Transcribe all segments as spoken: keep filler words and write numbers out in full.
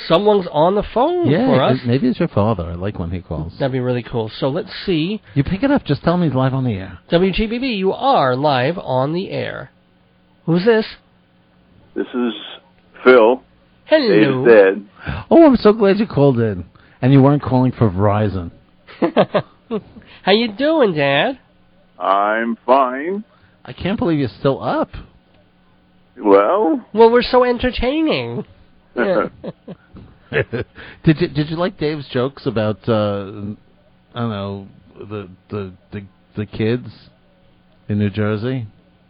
someone's on the phone yeah, for us. Maybe it's your father. I like when he calls. That'd be really cool. So let's see. You pick it up. Just tell him he's live on the air. W G B B, you are live on the air. Who's this? This is Phil. Hello. Dave's dad. Oh, I'm so glad you called in. And you weren't calling for Verizon. How you doing, Dad? I'm fine. I can't believe you're still up. Well, Well, we're so entertaining. Yeah. did you did you like Dave's jokes about uh, I don't know the the the, the kids in New Jersey?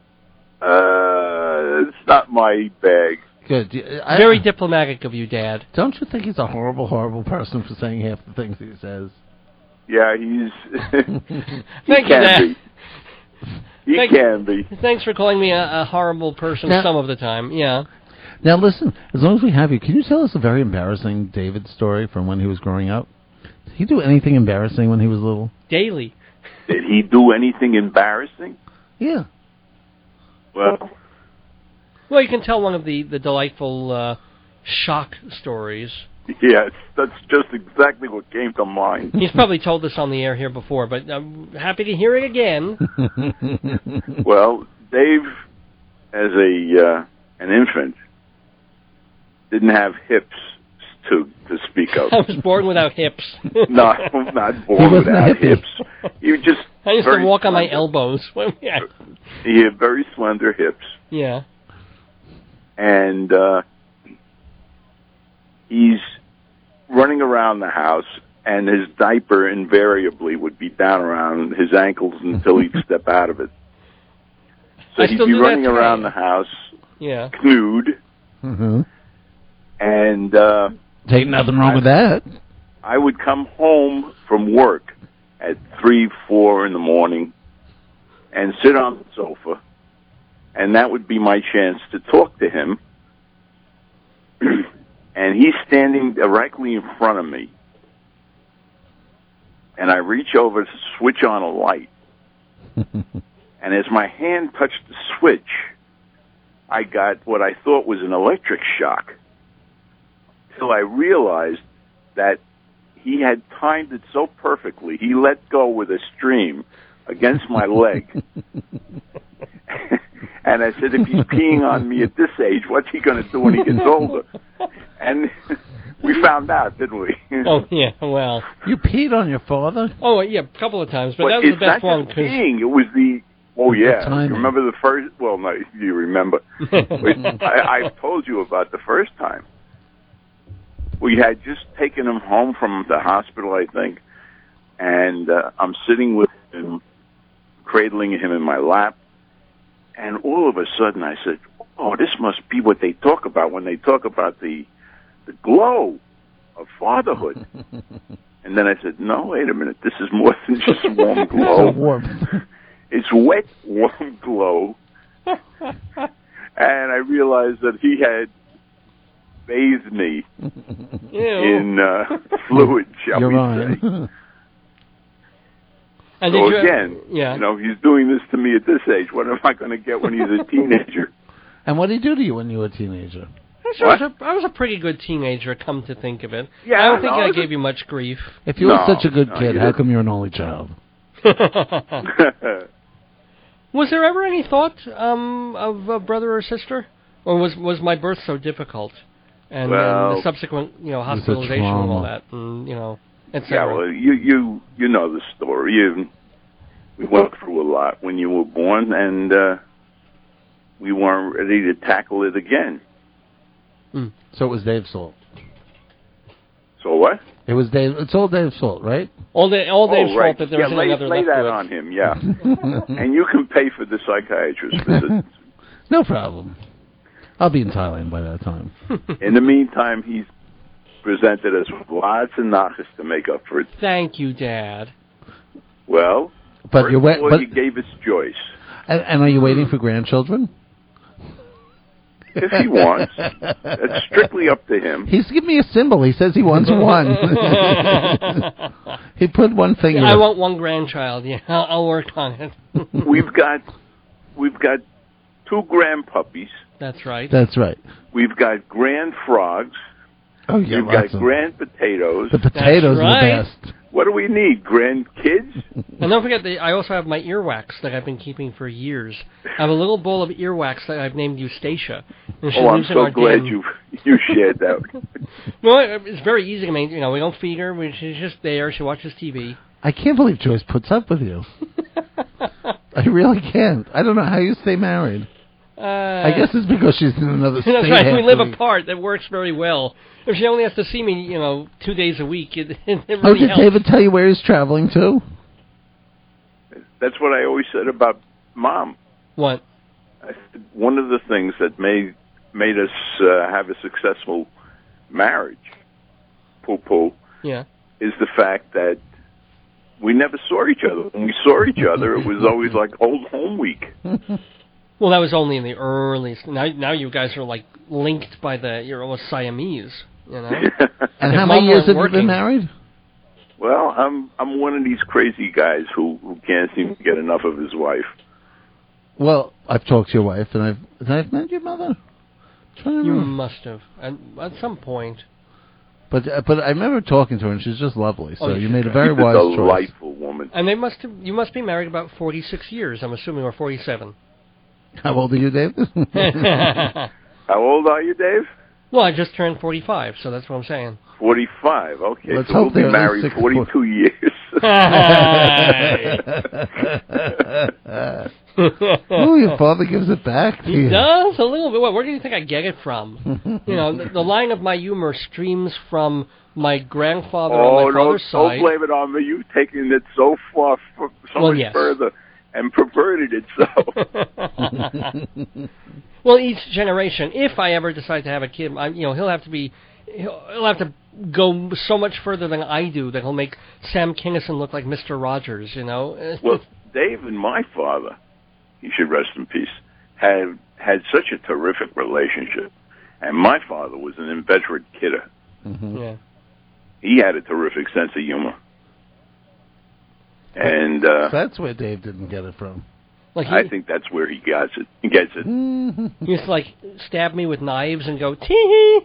uh, it's not my bag. Good. I, Very diplomatic of you, Dad. Don't you think he's a horrible, horrible person for saying half the things he says? Yeah, he's. he Thank you, can Dad. be. He Thank- can be. Thanks for calling me a, a horrible person Now- some of the time. Yeah. Now listen, as long as we have you, can you tell us a very embarrassing David story from when he was growing up? Did he do anything embarrassing when he was little? Daily. Did he do anything embarrassing? Yeah. Well, Well, you can tell one of the, the delightful uh, shock stories. yes, that's just exactly what came to mind. He's probably told this on the air here before, but I'm happy to hear it again. Well, Dave, as a uh, an infant, didn't have hips to to speak of. I was born without hips. No, not He born wasn't without happy. hips. You just I used to very walk on my slender. elbows. yeah. He had very slender hips, Yeah. and uh, he's running around the house, and his diaper invariably would be down around his ankles until he'd step out of it. So I he'd still be do that running today. around the house, Yeah. nude, Mm-hmm. and uh, Ain't nothing wrong with that. I would come home from work at three, four in the morning and sit on the sofa, and that would be my chance to talk to him. And he's standing directly in front of me, and I reach over to switch on a light, and as my hand touched the switch, I got what I thought was an electric shock, till I realized that he had timed it so perfectly. He let go with a stream against my leg. And I said, if he's peeing on me at this age, what's he going to do when he gets older? And we found out, didn't we? Oh, yeah, well. You peed on your father? Oh, yeah, a couple of times, but, But that was it's the best not one. just 'cause- peeing. It was the, oh, yeah. timing. You remember the first, well, no, you remember. I, I've told you about the first time. We had just taken him home from the hospital, I think, and uh, I'm sitting with him, cradling him in my lap, and all of a sudden I said, oh, this must be what they talk about when they talk about the the glow of fatherhood. And then I said, no, wait a minute, this is more than just warm glow. Warm. It's wet, warm glow. And I realized that he had bathed me Ew. in uh, fluid, shall You're we right. say. And So did you, again, yeah. you know, he's doing this to me at this age. What am I going to get when he's a teenager? And what did he do to you when you were a teenager? I was, a, I was a pretty good teenager, come to think of it. Yeah, I don't think no, I it was gave you much grief. If you No, were such a good no, kid, you how didn't. come you're an only child? Was there ever any thought um, of a brother or sister? Or was was my birth so difficult? And, Well, and the subsequent, you know, was a hospitalization and all trauma. that, and, you know, et Yeah, cetera. well, you you you know the story. You, we went through a lot when you were born, and uh, we weren't ready to tackle it again. Mm. So it was Dave's fault. So what? It was Dave. It's all Dave's fault, right? All day, all Dave's oh, right. fault that there yeah, isn't lay, another lay that Lefkowitz. on him, yeah. And you can pay for the psychiatrist visit. No problem. I'll be in Thailand by that time. In the meantime, he's presented us with lots of nachas to make up for it. Thank you, Dad. Well, But first you're wait, of all, but he gave us Joyce. and, and are you waiting for grandchildren? If he wants. It's strictly up to him. He's giving me a symbol. He says he wants one. He put one finger. I want one grandchild. Yeah, I'll, I'll work on it. We've got we've got two grand puppies. That's right. That's right. We've got grand frogs. Oh, yeah, You've lots got of- grand potatoes. The potatoes right. are the best. What do we need? Grandkids? And don't forget, the, I also have my earwax that I've been keeping for years. I have a little bowl of earwax that I've named Eustacia. And she Oh, I'm lives in so our glad den. you you shared that. No, it- it's very easy to maintain. You know, we don't feed her. We, she's just there. She watches T V. I can't believe Joyce puts up with you. I really can't. I don't know how you stay married. Uh, I guess it's because she's in another state. That's right. half We the live week. apart. That works very well. If she only has to see me, you know, two days a week, it, it really Oh, did helps. David tell you where he's traveling to? That's what I always said about Mom. What? I said one of the things that made made us uh, have a successful marriage, poo poo, Yeah. is the fact that we never saw each other. When we saw each other, it was always like old home week. Well, that was only in the early. Now, now you guys are like linked by the. You're almost Siamese. You know. And If how Mom many years weren't have you working- been married? Well, I'm I'm one of these crazy guys who, who can't seem to get enough of his wife. Well, I've talked to your wife, and I've have I met your mother. I'm trying to You remember. must have at, at some point. But uh, but I remember talking to her, and she's just lovely. So Oh, you she's made a great. very She's a wise choice. delightful woman. And they must have. You must be married about forty-six years. I'm assuming, or forty-seven. How old are you, David? Well, How old are you, Dave? I just turned forty-five, so that's what I'm saying. Forty-five. Okay, Let's so hope we'll be they're at least married six forty-two years. Oh, your father gives it back to He you. does a little bit. What? Where do you think I get it from? You know, the, the line of my humor streams from my grandfather Oh, on my don't, father's don't side. blame it on me. You've taken it so far, f- so Well, much yes. further, and perverted it so. Well, each generation, if I ever decide to have a kid, I, you know, he'll have to be, he'll, he'll have to go so much further than I do that he'll make Sam Kinison look like Mister Rogers. You know. Well, Dave and my father, he should rest in peace, had had such a terrific relationship, and my father was an inveterate kidder. Mm-hmm. Yeah. He had a terrific sense of humor, and uh, That's where Dave didn't get it from. Like he, I think that's where he gets it. He gets it. he used to like stab me with knives and go tee.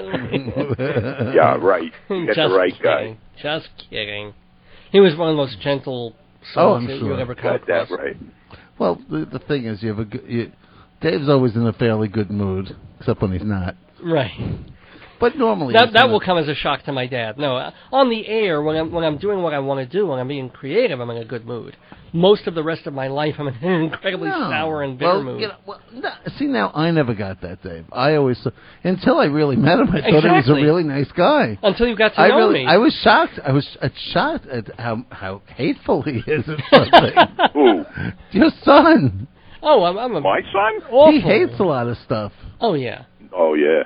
Yeah, right. You got Just the right guy. kidding. Just kidding. He was one of the most gentle Oh, souls I'm that sure. you'd ever come Got that across. right. Well, the, the thing is, you have a good. You, Dave's always in a fairly good mood, except when he's not. Right. But normally, That he's that in will a- come as a shock to my dad. No, uh, on the air when I'm when I'm doing what I want to do, when I'm being creative, I'm in a good mood. Most of the rest of my life, I'm in an incredibly No. sour and bitter well, mood. You know, well, no, see, now I never got that, Dave. I always until I really met him, I thought he was a Exactly. really nice guy. Until you got to I know really, me. I was shocked. I was uh, shocked at how how hateful he is at something. Who? Your son, oh, I'm, I'm a My son? awful. he hates a lot of stuff. Oh yeah. Oh, yeah.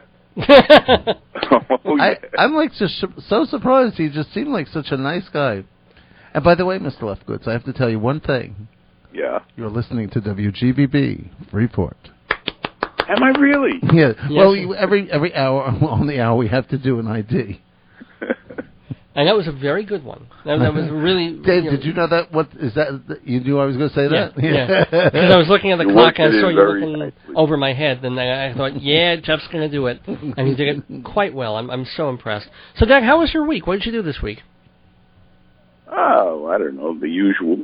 oh, I, yeah. I'm like just su- so surprised. He just seemed like such a nice guy. And by the way, Mister Lefkowitz, I have to tell you one thing. Yeah. You're listening to W G B B Report. Am I really? Yeah. Well, sir. you, every every hour on the hour we have to do an I D. And that was a very good one. That, that was really. Dave, you know, did you know that? What is that? You knew I was going to say Yeah, that? yeah. Because I was looking at the You clock worked and it I saw in you very looking nicely. over my head, and I, I thought, yeah, Jeff's going to do it, and he did it quite well. I'm I'm so impressed. So, Doug, how was your week? What did you do this week? Oh, I don't know, the usual.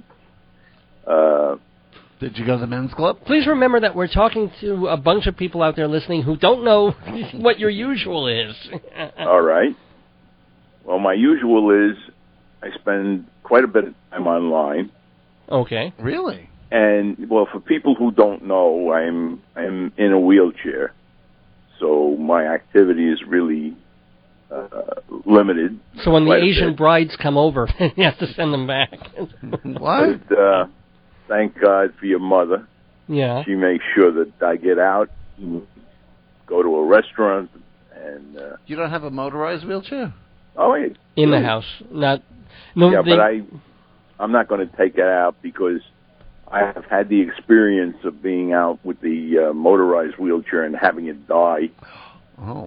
Uh, Did you go to the men's club? Please remember that we're talking to a bunch of people out there listening who don't know what your usual is. all right. Well, my usual is I spend quite a bit of time online. Okay. Really? And, well, for people who don't know, I'm I'm in a wheelchair. So my activity is really uh, limited. So when the quite a Asian bit. brides come over, you have to send them back. What? But, uh, thank God for your mother. Yeah. She makes sure that I get out, go to a restaurant, and, uh, You don't have a motorized wheelchair? oh, wait. In the house, not. No, Yeah, they- but I, I'm not going to take it out because I have had the experience of being out with the uh, motorized wheelchair and having it die Oh.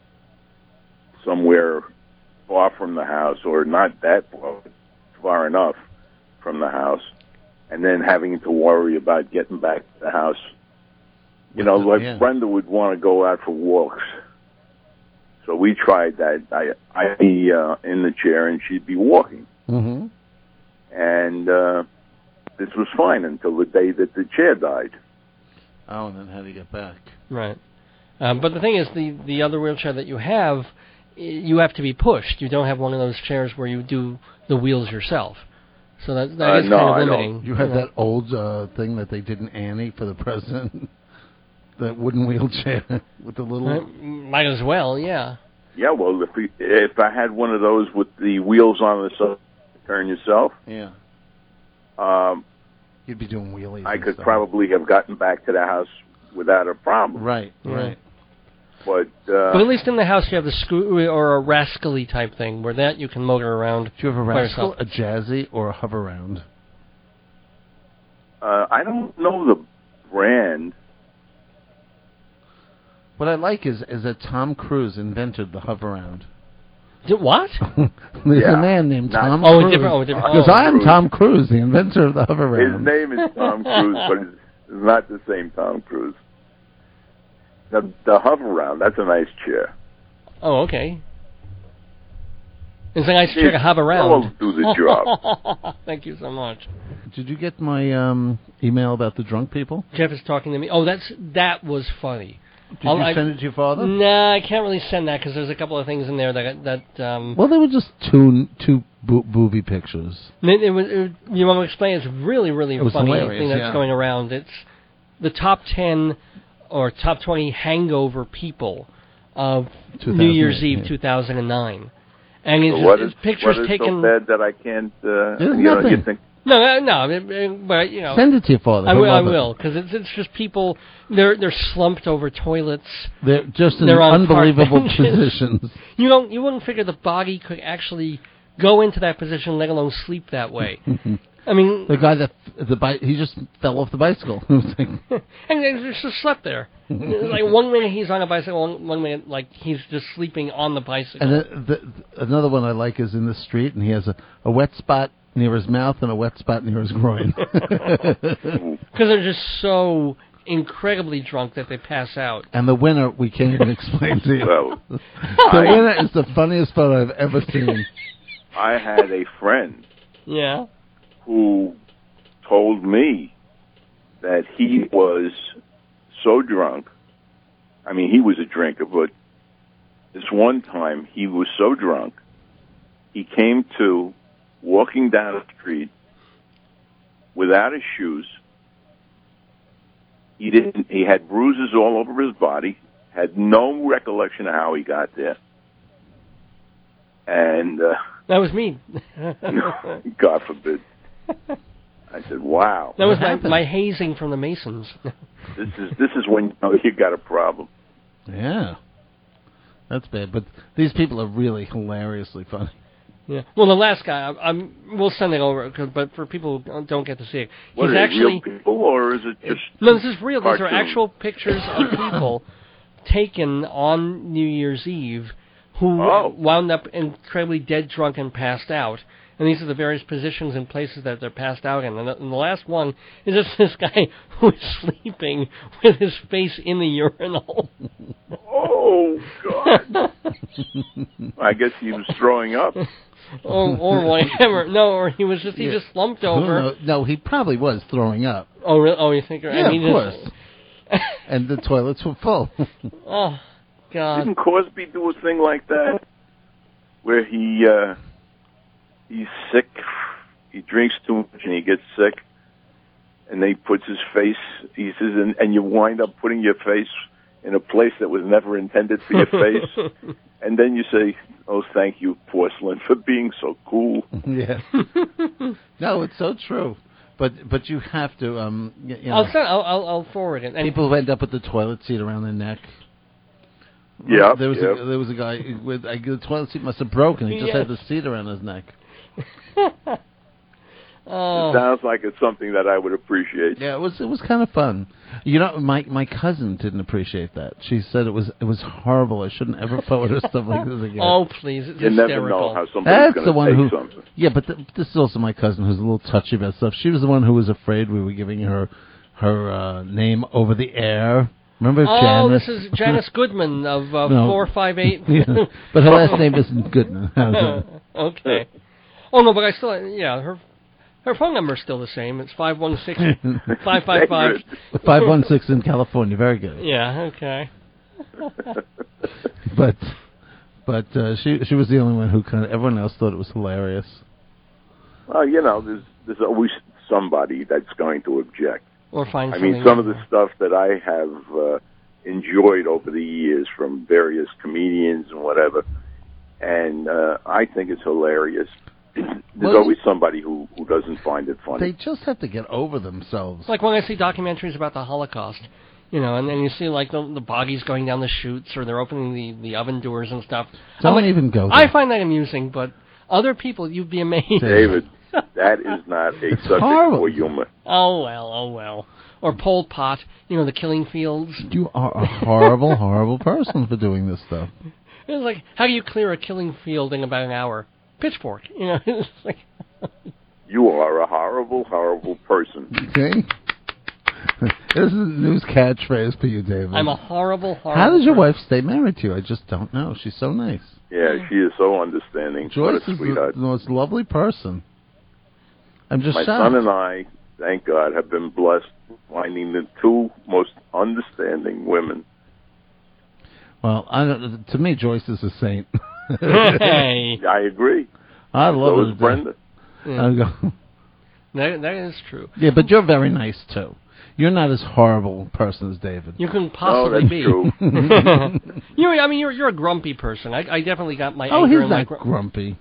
somewhere far from the house, or not that far, far enough from the house, and then having to worry about getting back to the house. You know, like Yeah. Brenda would want to go out for walks. So we tried that. I, I'd be uh, in the chair and she'd be walking. Mm-hmm. And uh, this was fine until the day that the chair died. Oh, and then how do you get back? Right. Um, but the thing is, the, the other wheelchair that you have, you have to be pushed. You don't have one of those chairs where you do the wheels yourself. So that, that Uh, is no, kind of I limiting. don't. You had know. that old uh, thing that they did in Annie for the president? That wooden wheelchair with the little... Uh, Might as well, yeah. Yeah, well, if we, if I had one of those with the wheels on the side, turn yourself, Yeah. um, You'd be doing wheelies. I and could stuff. probably have gotten back to the house without a problem. Right, Yeah. right. But, uh, But at least in the house you have the screw or a rascally type thing, where that you can motor around. Do you have a by rascal, yourself. a jazzy, or a hover round? uh, I don't know the brand. What I like is is that Tom Cruise invented the hover round. D- What? There's Yeah. a man named Not- Tom Oh, a Cruise. different- oh, a different- Because oh. I am Cruise. Tom Cruise, the inventor of the hover His round. name is Tom Cruise, but it's, it's not the same Tom Cruise. The, the hover round, that's a nice chair. Oh, okay. It's a nice chair to have around. Will do the job. Thank you so much. Did you get my um, email about the drunk people? Jeff is talking to me. Oh, that's that was funny. Did I'll- you I- send it to your father? Nah, I can't really send that because there's a couple of things in there that that um. Well, they were just two two bo- booby pictures. It, it was. It, you want to explain? It's really, really It was funny hilarious, thing that's yeah. going around. It's the top ten or top twenty hangover people of New Year's Eve yeah. two thousand nine, and So it's, what it's is, pictures what is taken. so bad that I can't, uh, There's you know, nothing. you think, No, uh, no, it, it, but you know. Send it to your father. I He'll will, I love it. will, because it's it's just people. They're they're slumped over toilets. They're just in They're on park unbelievable benches. positions. You don't you wouldn't figure the body could actually go into that position, let alone sleep that way. I mean, The guy that the bi- he just fell off the bicycle. It was like, and they just slept there. Like one minute he's on a bicycle, one, one minute like he's just sleeping on the bicycle. and the, the, another one I like is in the street, and he has a, a wet spot near his mouth and a wet spot near his groin. Because they're just so incredibly drunk that they pass out. And the winner, we can't even explain to you. well, the I, winner is the funniest photo I've ever seen. I had a friend Yeah. who told me that he was so drunk. I mean, he was a drinker, but this one time he was so drunk, he came to walking down the street without his shoes. He didn't. He had bruises all over his body. Had no recollection of how he got there. And uh, That was me. God forbid. I said, "Wow, That was What my, happened? my hazing from the Masons. this is this is when you know you got a problem." Yeah. That's bad. But these people are really hilariously funny. Yeah. Well, the last guy, I, I'm, we'll send it over, 'cause- but for people who don't get to see it, What he's are they, actually. real people, or is it just No, this is real. These are cartoon? actual pictures of people taken on New Year's Eve who Oh. wound up incredibly dead drunk and passed out. And these are the various positions and places that they're passed out in. And the, and the last one is just this guy who is sleeping with his face in the urinal. Oh God! I guess he was throwing up. or, or whatever. No, or he was just he Yeah. just slumped Who over. knows? No, he probably was throwing up. Oh, really? Oh, you think? Yeah, and he of just- course. And the toilets were full. Oh, God. Didn't Cosby do a thing like that, where he uh, he's sick, he drinks too much and he gets sick, and then he puts his face. He says, and, and you wind up putting your face in a place that was never intended for your face, and then you say, "Oh, thank you, porcelain, for being so cool." Yeah. No, it's so true. But but you have to um y- you know, I'll, send, I'll, I'll I'll forward it. And people who end up with the toilet seat around their neck. Yeah, There was yeah. a, there was a guy with I, the toilet seat must have broken. He just Yes. had the seat around his neck. Oh. It sounds like it's something that I would appreciate. Yeah, it was it was kind of fun. You know, my my cousin didn't appreciate that. She said it was it was horrible. I shouldn't ever forward her stuff like this again. Oh, please. It's You hysterical. never know how somebody's That's going the to one take who. something. Yeah, but th- this is also my cousin who's a little touchy about stuff. She was the one who was afraid we were giving her her uh, name over the air. Remember Oh, Janice? this is Janice Goodman of uh, No. four five eight. Yeah, but her last name isn't Goodman. Okay. Oh, no, but I still, yeah, her her phone number is still the same. It's five one six, five five five. five one six in California. Very good. Yeah, okay. But but uh, she she was the only one who kind of, everyone else thought it was hilarious. Well, you know, there's there's always somebody that's going to object. Or find I mean, something some of the wrong. stuff that I have uh, enjoyed over the years from various comedians and whatever, and uh, I think it's hilarious. There's Well, always somebody who, who doesn't find it funny. They just have to get over themselves. It's like when I see documentaries about the Holocaust, you know, and then you see like the, the boggies going down the chutes or they're opening the, the oven doors and stuff. Don't I'm like, even go there. I find that amusing, but other people, you'd be amazed. David, that is not a subject horrible. for humor. Oh, well, oh, well. Or Pol Pot, you know, the killing fields. You are a horrible, horrible person for doing this stuff. It's like, how do you clear a killing field in about an hour? Pitchfork, you know. It's like You are a horrible, horrible person. Okay? This is a news catchphrase for you, David. I'm a horrible, horrible How does your person. wife stay married to you? I just don't know. She's so nice. Yeah, she is so understanding. Joyce what a is the, sweetheart. the most lovely person. I'm just My shocked. son and I, thank God, have been blessed finding the two most understanding women. Well, I don't, to me, Joyce is a saint. Hey. I agree. I love So it. is Brenda. Yeah. I go, That, that is true. yeah, but you're very nice, too. You're not as horrible a person as David. You couldn't Oh, possibly that's be. true. you, I mean, you're you're a grumpy person. I, I definitely got my Oh, anger he's and my not gr- grumpy.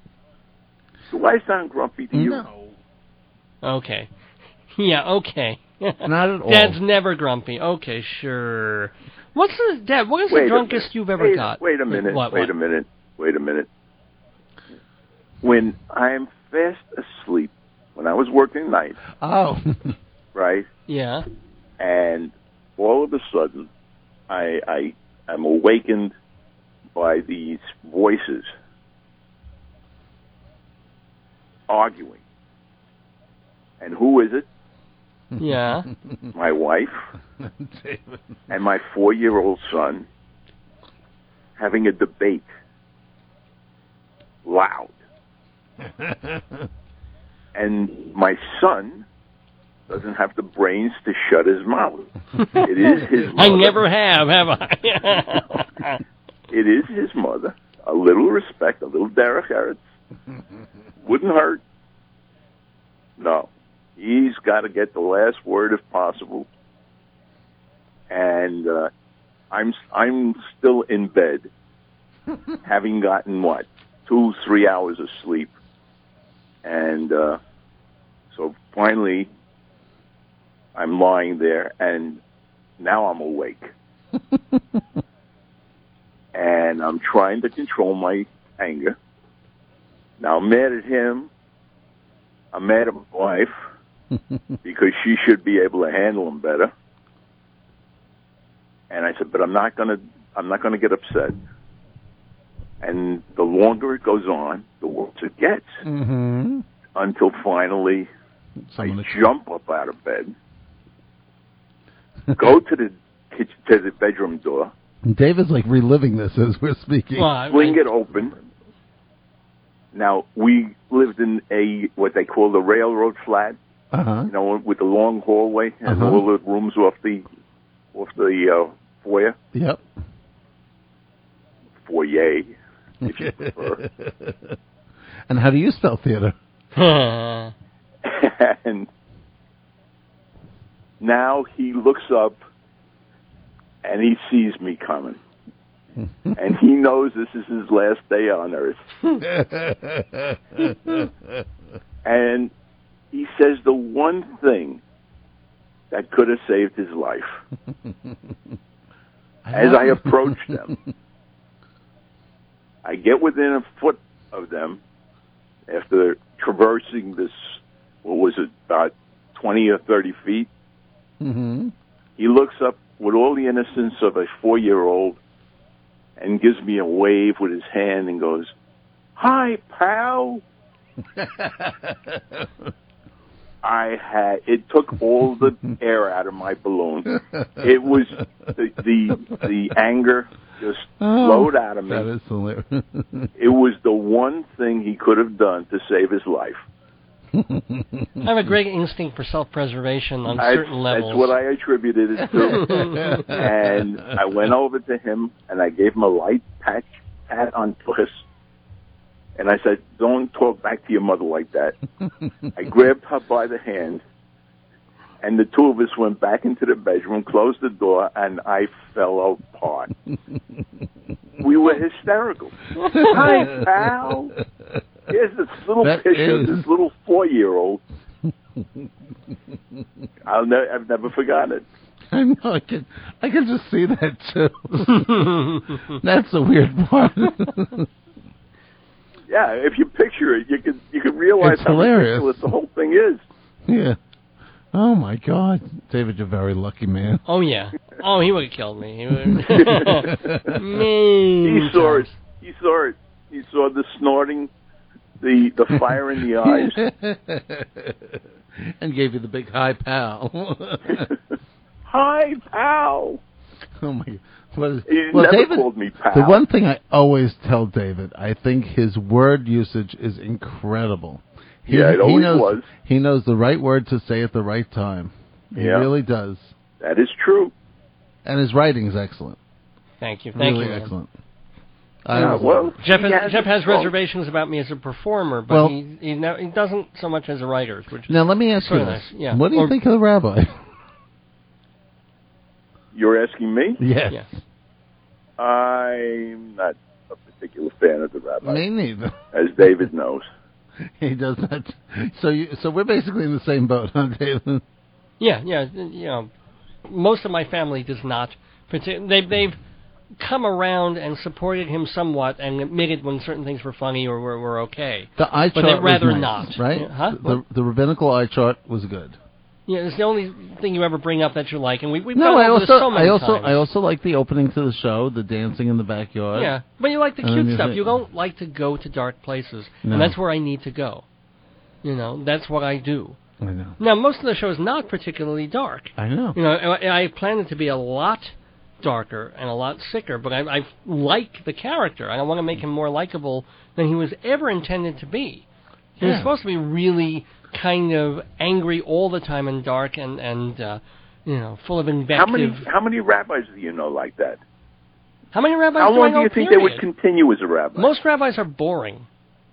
Do I sound grumpy to you? No. Okay. Yeah, okay. Not at all. Dad's never grumpy. Okay, sure. What's the Dad? What is Wait the a drunkest minute. you've ever wait, got? Wait a minute. What, wait what? a minute. Wait a minute. When I'm fast asleep, when I was working nights, Oh. right, Yeah. and all of a sudden, I I am awakened by these voices arguing. And who is it? Yeah. My wife David. and my four-year-old son having a debate. Loud. And my son doesn't have the brains to shut his mouth. It is his mother. I never have, have I? It is his mother. A little respect, a little Derek Eretz. Wouldn't hurt. No. He's got to get the last word if possible. And uh, I'm I'm still in bed, having gotten, what, two, three hours of sleep. And uh, so finally, I'm lying there, and now I'm awake. And I'm trying to control my anger. Now, I'm mad at him. I'm mad at my wife because she should be able to handle him better. And I said, but I'm not gonna, I'm not gonna get upset. And the longer it goes on, the worse it gets. Mm-hmm. Until finally, Someone I jump up out of bed, go to the kitchen, to the bedroom door, David's like reliving this as we're speaking. Well, I- fling it open. Now, we lived in a, what they call the railroad flat, Uh-huh. you know, with the long hallway and Uh-huh. all the rooms off the, off the uh, foyer, Yep. foyer, if you prefer. And how do you spell theater? And now he looks up and he sees me coming. And he knows this is his last day on earth. And he says the one thing that could have saved his life. As I approach them, I get within a foot of them after traversing this, what was it, about twenty or thirty feet. Mm-hmm. He looks up with all the innocence of a four-year-old and gives me a wave with his hand and goes, "Hi, pal." I had it took all the air out of my balloon. It was the the, the anger just Oh, flowed out of me. That is hilarious. It was the one thing he could have done to save his life. I have a great instinct for self-preservation on I, certain levels. That's what I attributed it to. And I went over to him, and I gave him a light pat, pat on puss. And I said, don't talk back to your mother like that. I grabbed her by the hand, and the two of us went back into the bedroom, closed the door, and I fell apart. We were hysterical. Hi, pal. Here's this little That picture is. of this little four-year-old. I'll ne- I've never forgotten it. I know. I can. I can just see that too. That's the weird part. Yeah, if you picture it, you can you can realize It's how hilarious. ridiculous the whole thing is. Yeah. Oh my God, David, you're a very lucky man. Oh, yeah. Oh, he would have killed me. He, would He saw it. He saw it. He saw the snorting, the the fire in the eyes. And gave you the big high pal. Hi, pal. Oh my God. What is, He well, never David, called me pal. the one thing I always tell David, I think his word usage is incredible. He, Yeah, it he always knows, was. He knows the right word to say at the right time. He Yeah. really does. That is true. And his writing is excellent. Thank you. Thank really you. man. excellent. I Yeah, love well, Jeff he has, Jeff has well, reservations about me as a performer, but Well- he he, no, he doesn't so much as a writer. Which is Now, let me ask you sort of this. nice. Yeah. What do you Or- think of the rabbi? You're asking me? Yes. Yes. I'm not a particular fan of the rabbi, Me neither. as David knows. He does not. So, you, so we're basically in the same boat, huh, David? Yeah, yeah. You know, most of my family does not. partic- They've they've come around and supported him somewhat and admitted when certain things were funny or were, were okay. The eye But chart they'd rather was nice, not. right? Yeah, huh? The, the rabbinical eye chart was good. Yeah, it's the only thing you ever bring up that you like, and we, we've No, gone I over also, this so many I also, times. I also like the opening to the show, the dancing in the backyard. Yeah, but you like the And cute then stuff. you- You don't like to go to dark places, No. and that's where I need to go. You know, that's what I do. I know. Now, most of the show is not particularly dark. I know. You know, I, I planned it to be a lot darker and a lot sicker, but I, I like the character. I want to make him more likable than he was ever intended to be. He was Yeah. supposed to be really kind of angry all the time and dark and, and uh, you know, full of invective. How many how many rabbis do you know like that? How many rabbis How do I long know, do you think period? they would continue as a rabbi? Most rabbis are boring.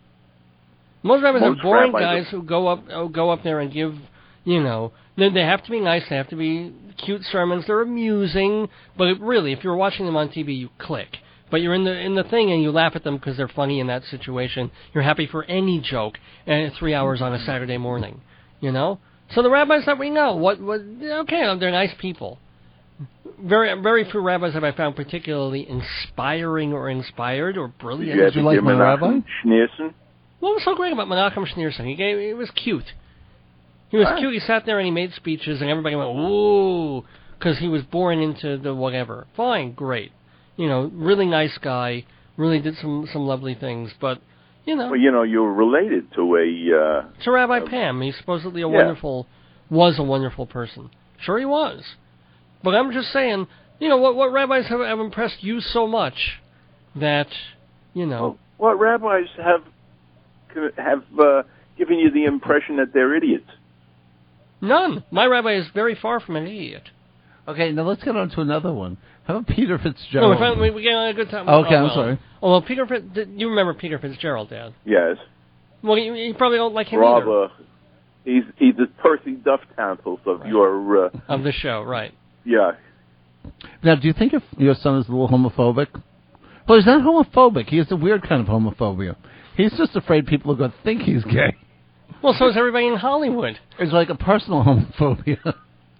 Most rabbis Most are boring rabbis guys who go up oh, go up there and give, you know, they, they have to be nice, they have to be cute sermons, they're amusing, but it, really, if you're watching them on T V, you click. But you're in the in the thing and you laugh at them because they're funny in that situation. You're happy for any joke, and it's three hours on a Saturday morning, you know. So the rabbis that we know, what what okay, they're nice people. Very very few rabbis have I found particularly inspiring or inspired or brilliant. Did you, Did you ever like hear my Menachem rabbi? Schneerson? What was so great about Menachem Schneerson? He gave he was cute. He was Huh? cute. He sat there and he made speeches, and everybody went ooh because he was born into the whatever. Fine, great. You know, really nice guy. Really did some some lovely things, but you know, Well, you know, you're related to a. Uh, to Rabbi Pam, he's supposedly a Yeah. wonderful, was a wonderful person. Sure, he was. But I'm just saying, you know, what what rabbis have, have impressed you so much that, you know. well, what rabbis have have uh, given you the impression that they're idiots? None. My rabbi is very far from an idiot. Okay, now let's get on to another one. How about Peter No, Fitzgerald? we, found, we, we get on a good time. Okay, oh, I'm well. sorry. Oh, well, Peter Fitz, you remember Peter Fitzgerald, Dad? Yes. Well, you, you probably don't like him either. Rather, he's he's the Percy Duff Townsend of Right. your. Uh, Of the show, right. yeah. Now, do you think if your son is a little homophobic? Well, he's not homophobic. He has a weird kind of homophobia. He's just afraid people are going to think he's gay. Well, so is everybody in Hollywood. It's like a personal homophobia.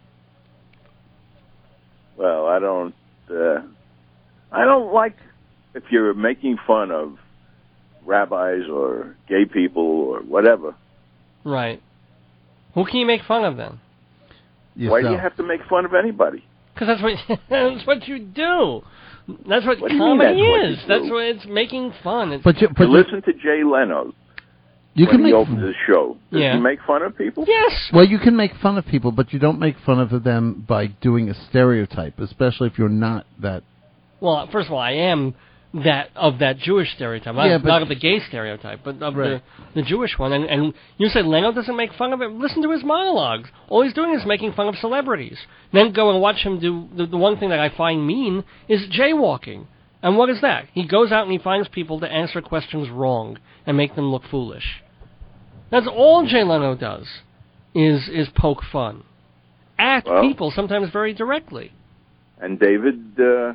Well, I don't. Uh, I don't like if you're making fun of rabbis or gay people or whatever. Right. Who can you make fun of then? Why do you have to make fun of anybody? Because that's what that's what you do. That's what, What do you mean comedy that's what you is. do? That's what it's making fun. It's, But you, but You you, listen to Jay Leno. You when can he make opens his show. Does Yeah. he make fun of people? Yes. well, you can make fun of people, but you don't make fun of them by doing a stereotype, especially if you're not that. Well, first of all, I am that of that Jewish stereotype, not, Yeah, but- not of the gay stereotype, but of Right. the, the Jewish one. And, and you said Leno doesn't make fun of it. Listen to his monologues. All he's doing is making fun of celebrities. Then go and watch him do the, the one thing that I find mean is jaywalking. And what is that? He goes out and he finds people to answer questions wrong and make them look foolish. That's all Jay Leno does, is is poke fun at Well, people, sometimes very directly. And David uh,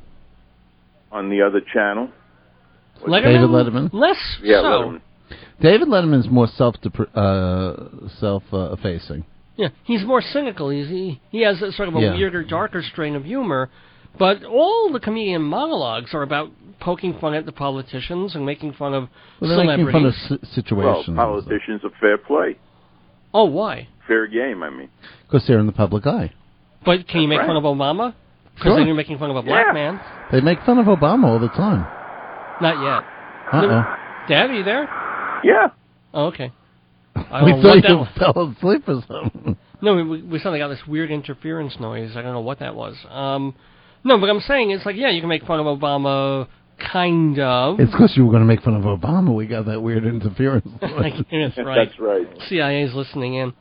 on the other channel. Letterman, David Letterman? Less Yeah, so. Letterman. David Letterman's more self uh, self uh, effacing. Yeah, he's more cynical. He's, he he has a sort of a Yeah. weirder, darker strain of humor. But all the comedian monologues are about poking fun at the politicians and making fun of Well, they're making fun celebrities. of si- situations. Well, politicians are fair play. Oh, why? Fair game, I mean. Because they're in the public eye. But can you make Right. fun of Obama? Because Sure. then you're making fun of a black Yeah. man. They make fun of Obama all the time. Not yet. Uh-oh. Dad, are you there? Yeah. Oh, okay. I We don't know thought what that you was. fell asleep or something. No, we, we suddenly got this weird interference noise. I don't know what that was. Um, no, but I'm saying it's like, yeah, you can make fun of Obama, kind of. It's because you were going to make fun of Obama. We got that weird interference. I guess, right. That's right. C I A's listening in.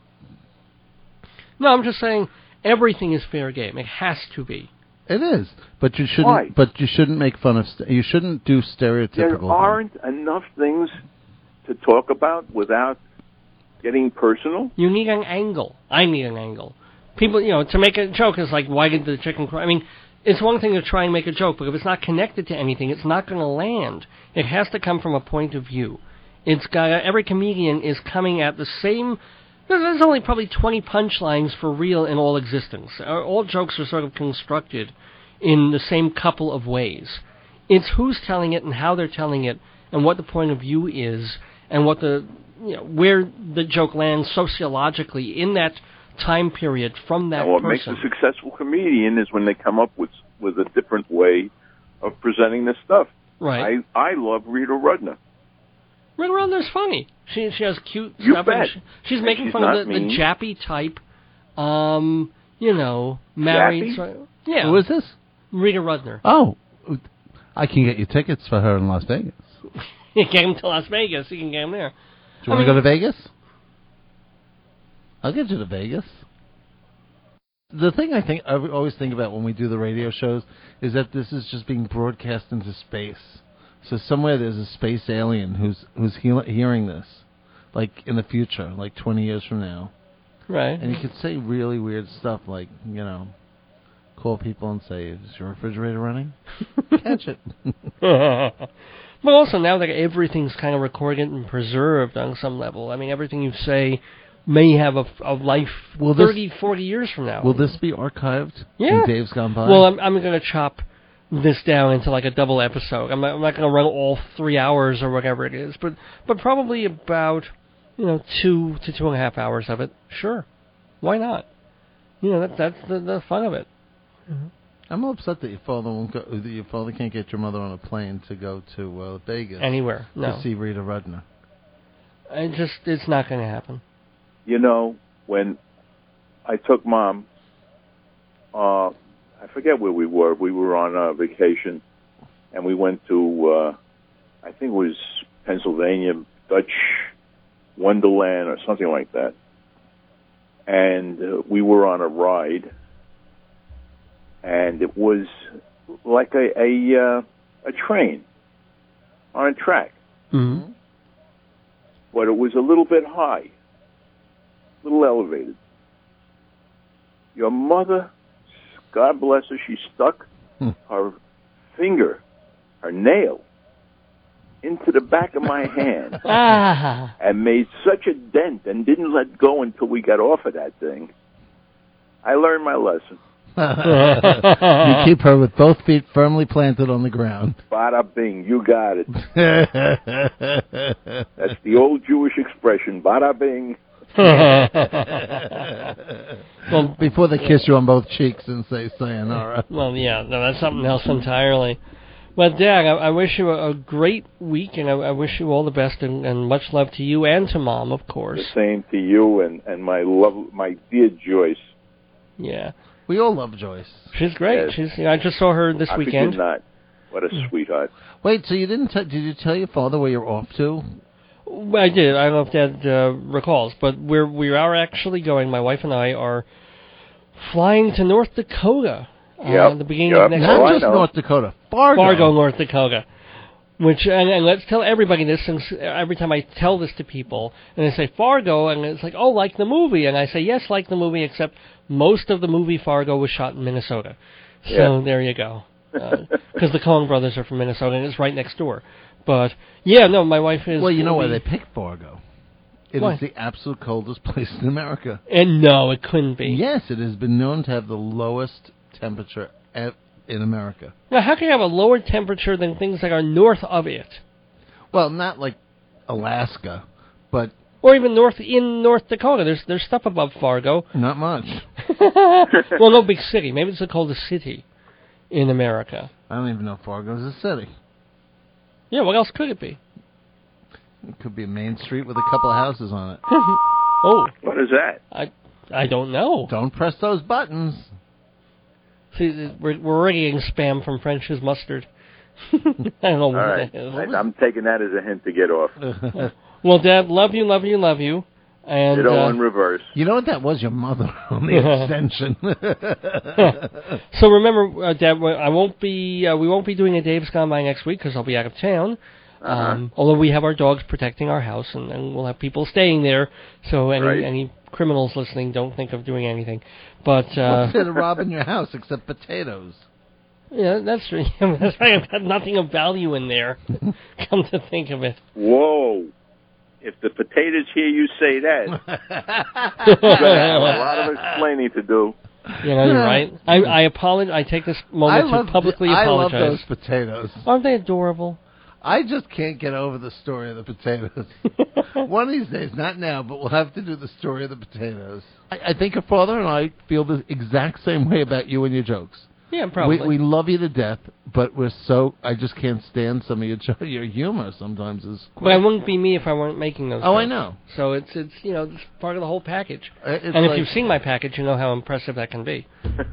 No, I'm just saying everything is fair game. It has to be. It is, but you shouldn't. Why? But you shouldn't make fun of. St- you shouldn't do stereotypical. There things. aren't enough things to talk about without getting personal. You need an angle. I need an angle. People, you know, to make a joke is like, why did the chicken cry? I mean, it's one thing to try and make a joke, but if it's not connected to anything, it's not going to land. It has to come from a point of view. It's got every comedian is coming at the same. There's only probably twenty punchlines for real in all existence. All jokes are sort of constructed in the same couple of ways. It's who's telling it and how they're telling it, and what the point of view is, and what the you know where the joke lands sociologically in that time period from that And what person. makes a successful comedian is when they come up with with a different way of presenting the stuff. Right. I I love Rita Rudner. Rita Rudner's funny. She she has cute You stuff. bet. And she, she's And making she's fun not of the, the mean. jappy type. Um, you know, married. Jappy? So, yeah. Who is this? Rita Rudner. Oh, I can get you tickets for her in Las Vegas. You get him to Las Vegas. You can get him there. Do you want to go to Vegas? I'll get you to Vegas. The thing I think I always think about when we do the radio shows is that this is just being broadcast into space. So somewhere there's a space alien who's who's he- hearing this, like in the future, like twenty years from now, Right. and you could say really weird stuff, like you know, call people and say, "Is your refrigerator running?" Catch it. But also now that everything's kind of recorded and preserved on some level, I mean, everything you say may have a, a life Will this- thirty, forty years from now. Will this be archived? Yeah. In Dave's Gone By? Well, I'm, I'm going to chop this down into like a double episode. I'm not, I'm not going to run all three hours or whatever it is, but but probably about you know two to two and a half hours of it. Sure, why not? You know that that's the, the fun of it. I'm upset that your father won't go. That your father can't get your mother on a plane to go to uh, Vegas Anywhere, no, to see Rita Rudner. it just it's not going to happen. You know, when I took Mom, uh, I forget where we were. We were on a vacation, and we went to, uh, I think it was Pennsylvania, Dutch Wonderland or something like that. And uh, we were on a ride, and it was like a a, uh, a train on a track, Mm-hmm. but it was a little bit high. Little elevated. Your mother, God bless her, she stuck Hmm. her finger, her nail, into the back of my hand Ah, and made such a dent and didn't let go until we got off of that thing. I learned my lesson. You keep her with both feet firmly planted on the ground. Bada bing, you got it. That's the old Jewish expression, bada bing. well, Before they kiss you on both cheeks and say sayonara. well, yeah, no, that's something else entirely. Well, Dad, I, I wish you a, a great week, and I, I wish you all the best, and, and much love to you and to Mom, of course. The same to you and, and my love, my dear Joyce. Yeah. We all love Joyce. She's great. Yes. She's. You know, I just saw her this I weekend. could not. What a sweetheart. Wait, so you didn't? T- did you tell your father where you're off to? Well, I did. I don't know if Dad uh, recalls, but we're we are actually going. My wife and I are flying to North Dakota. Uh, Yep. at the beginning Yep. of next Not Oh, I just know. North Dakota, Fargo. Fargo, North Dakota. Which and, and let's tell everybody this, since every time I tell this to people, and they say Fargo, and it's like, oh, like the movie, and I say yes, like the movie, except most of the movie Fargo was shot in Minnesota. So Yeah. there you go, because the Coen brothers are from Minnesota, and it's right next door. But yeah, no, my wife is. Well, you know why will they be- picked Fargo. It Why? is the absolute coldest place in America. And no, it couldn't be. Yes, it has been known to have the lowest temperature ev- in America. Now, how can you have a lower temperature than things that are north of it, Well, not like Alaska, but or even north in North Dakota? There's there's stuff above Fargo. not much. Well, no big city. Maybe it's the coldest city in America. I don't even know if Fargo's a city. Yeah, what else could it be? It could be a main street with a couple of houses on it. Oh, What is that? I I don't know. Don't press those buttons. See, we're, we're already getting spam from French's mustard. I don't know All what right. that is. I, I'm taking that as a hint to get off. Well, Dad, love you, love you, love you. And Ditto uh, in reverse. You know what? That was your mother on the extension. so remember, uh, Dad, I won't be. Uh, we won't be doing a Dave's Gone By next week because I'll be out of town. Uh-huh. Um, although we have our dogs protecting our house, and, and we'll have people staying there. So any Right. any criminals listening, don't think of doing anything. But uh, What's there to rob in your house except potatoes? yeah, that's true. That's right. I've got nothing of value in there. Come to think of it. Whoa. If the potatoes hear you say that, you're going to have a lot of explaining to do. You know, you're right. I, I apologize. I take this I moment love to publicly I love apologize. those potatoes. Aren't they adorable? I just can't get over the story of the potatoes. One of these days, not now, but we'll have to do the story of the potatoes. I, I think your father and I feel the exact same way about you and your jokes. Yeah, probably. We, we love you to death, but we're so I just can't stand some of your jo- your humor. Sometimes is. But I wouldn't be me if I weren't making those. Oh, jokes. I know. So it's it's you know it's part of the whole package. Uh, It's and if like- you've seen my package, you know how impressive that can be.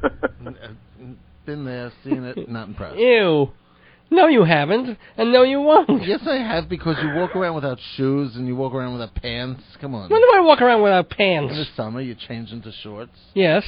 Been there, seen it, not impressed. Ew. No, you haven't, and no, you won't. Yes, I have, because you walk around without shoes and you walk around without pants. Come on. When do I walk around without In pants? the summer, you change into shorts. Yes.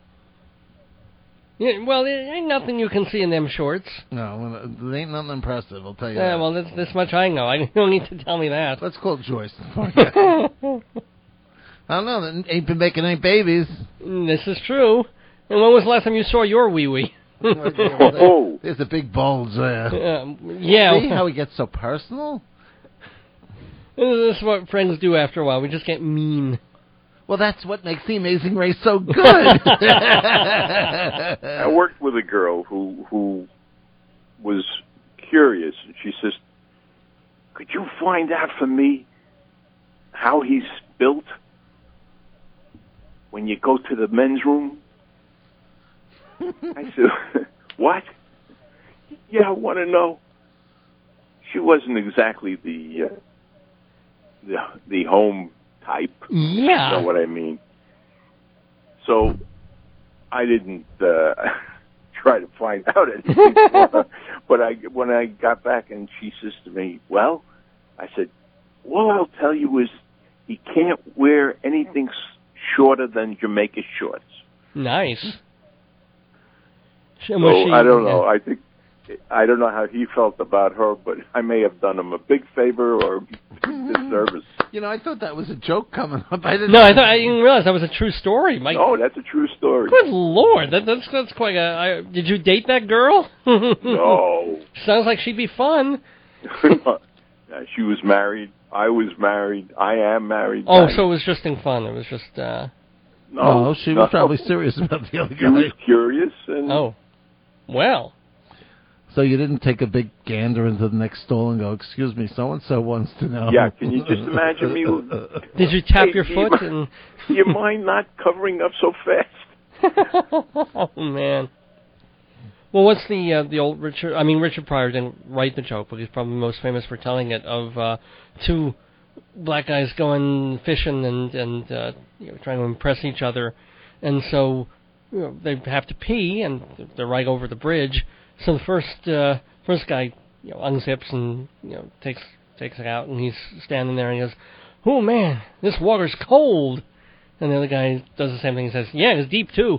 Yeah, well, there ain't nothing you can see in them shorts. No, when- there ain't nothing impressive, I'll tell you Yeah, that. well, that's this much I know. I don't need to tell me that. Let's call Joyce. I don't know, they ain't been making any babies. This is true. And when was the last time you saw your wee wee? Oh. There's a big bulge there. Um, yeah. See how he gets so personal? This is what friends do after a while. We just get mean. Well, that's what makes The Amazing Race so good. I worked with a girl who who was curious. She says, "Could you find out for me how he's built when you go to the men's room?" I said, "What? Yeah, I want to know." She wasn't exactly the uh, the the home type. Yeah. You know what I mean? So I didn't uh, try to find out anything for her. But I, when I got back and she says to me, "Well," I said, "all I'll tell you is he can't wear anything s- shorter than Jamaica shorts." Nice. So I don't know. I think I don't know how he felt about her, but I may have done him a big favor or disservice. You know, I thought that was a joke coming up. I didn't No, I thought I didn't realize that was a true story. My No, that's a true story. good lord, that, that's that's quite a. I, did you date that girl? No. Sounds like she'd be fun. Uh, she was married. I was married. I am married. Oh, I- so it was just in fun. It was just. uh no, Oh, she was no. probably serious about the other She was guy. curious, and Oh, well. So you didn't take a big gander into the next stall and go, "Excuse me, so-and-so wants to know." yeah. Can you just imagine me? Did you tap Hey, your do foot you, and? do you mind not covering up so fast? Oh man. Well, what's the uh, the old Richard? I mean, Richard Pryor didn't write the joke, but he's probably most famous for telling it of uh, two black guys going fishing and and uh, you know, trying to impress each other, and so you know, they have to pee, and they're right over the bridge. So the first uh, first guy you know, unzips and you know takes takes it out, and he's standing there and he goes, "Oh man, this water's cold." And the other guy does the same thing and says, "Yeah, it's deep too."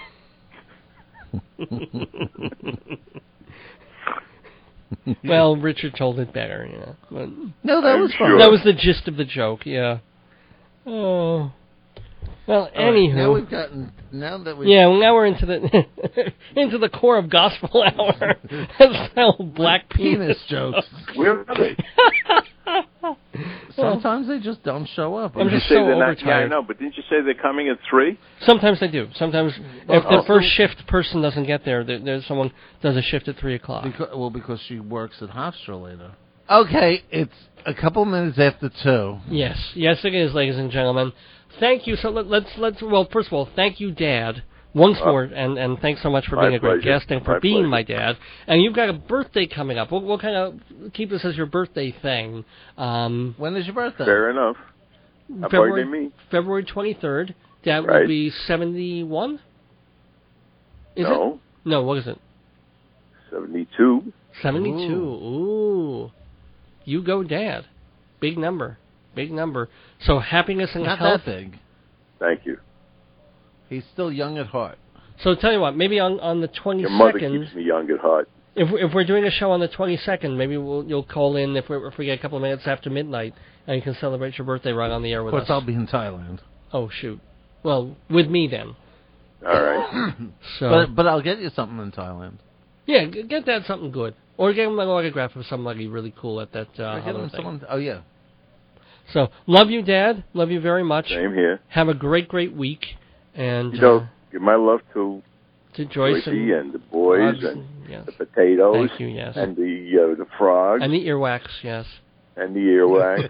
Well, Richard told it better, you know. But No, that was sure. fun. that was the gist of the joke, yeah. Oh. Well, All right, anywho. now we've gotten. Now that we. Yeah, well, now we're into the into the core of Gospel Hour. That's how black Penis jokes. Where are they? Sometimes they just don't show up. I'm Did you just say so they're not? Yeah, I overtired. know, but didn't you say they're coming at three? Sometimes they do. Sometimes, Well, if the also- first shift person doesn't get there, there there's someone does a shift at three o'clock. Because, well, because she works at Hofstra later. Okay, it's a couple minutes after two. Yes, yes, it is, ladies and gentlemen. Thank you. So let, let's let's well, first of all, thank you, Dad, once Uh, more, and and thanks so much for my being a great pleasure. guest and for My being pleasure. my dad. And you've got a birthday coming up. We'll, we'll kind of keep this as your birthday thing. Um, When is your birthday? Fair enough. How February about me? February twenty-third. Dad will Right. be seventy-one. Is No, it? No, what is it? seventy-two. seventy-two. Ooh. You go, Dad. Big number. Big number. So happiness and Not health. that big. Thank you. He's still young at heart. So tell you what, maybe on, on the Your mother twenty-second, keeps me young at heart. if we- if we're doing a show on the twenty-second, maybe we'll, you'll call in if we if we get a couple of minutes after midnight, and you can celebrate your birthday right on the air Of with course, us. I'll be in Thailand. Oh shoot. Well, with me then. All right. So But but I'll get you something in Thailand. yeah, g- get that something good, or get him an autograph of somebody really cool at that uh, I get holiday him thing. someone. Oh yeah. So love you, Dad. Love you very much. Same here. Have a great great week, and You know, uh, give my love to to Joyce Joycey and, and the boys Bob's and yes, the potatoes thank you, yes, and the uh, the frogs and the earwax, yes. and the earwax.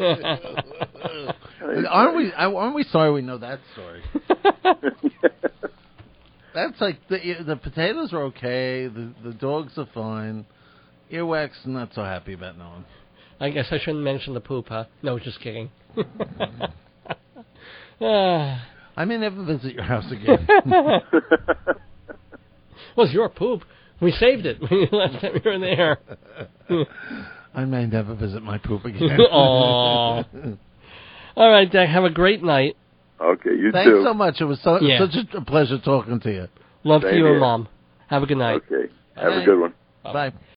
Aren't we? Aren't we sorry we know that story? That's like the the potatoes are okay. The the dogs are fine. Earwax, not so happy about knowing. I guess I shouldn't mention the poop, huh? No, just kidding. Ah. I may never visit your house again. Well, it's your poop. We saved it last time you were there. I may never visit my poop again. Aw. All right, Dak, have a great night. Okay, you Thanks too. so much. It was so, Yeah. such a pleasure talking to you. Love to Same you here. and Mom. Have a good night. Okay, have Bye. a good one. Bye.